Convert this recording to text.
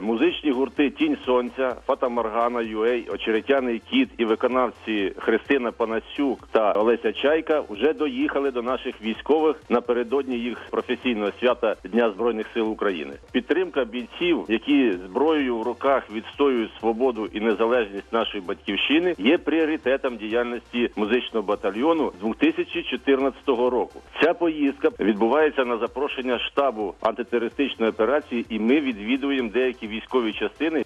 Музичні гурти «Тінь сонця», «Фата-Моргана Юей», «Очеретяний кіт» і виконавці Христина Панасюк та Олеся Чайка вже доїхали до наших військових напередодні їх професійного свята Дня Збройних сил України. Підтримка бійців, які зброєю в руках відстоюють свободу і незалежність нашої батьківщини, є пріоритетом діяльності музичного батальйону з 2014 року. Ця поїздка відбувається на запрошення штабу антитерористичної операції, і ми відвідуємо деякі військові частини.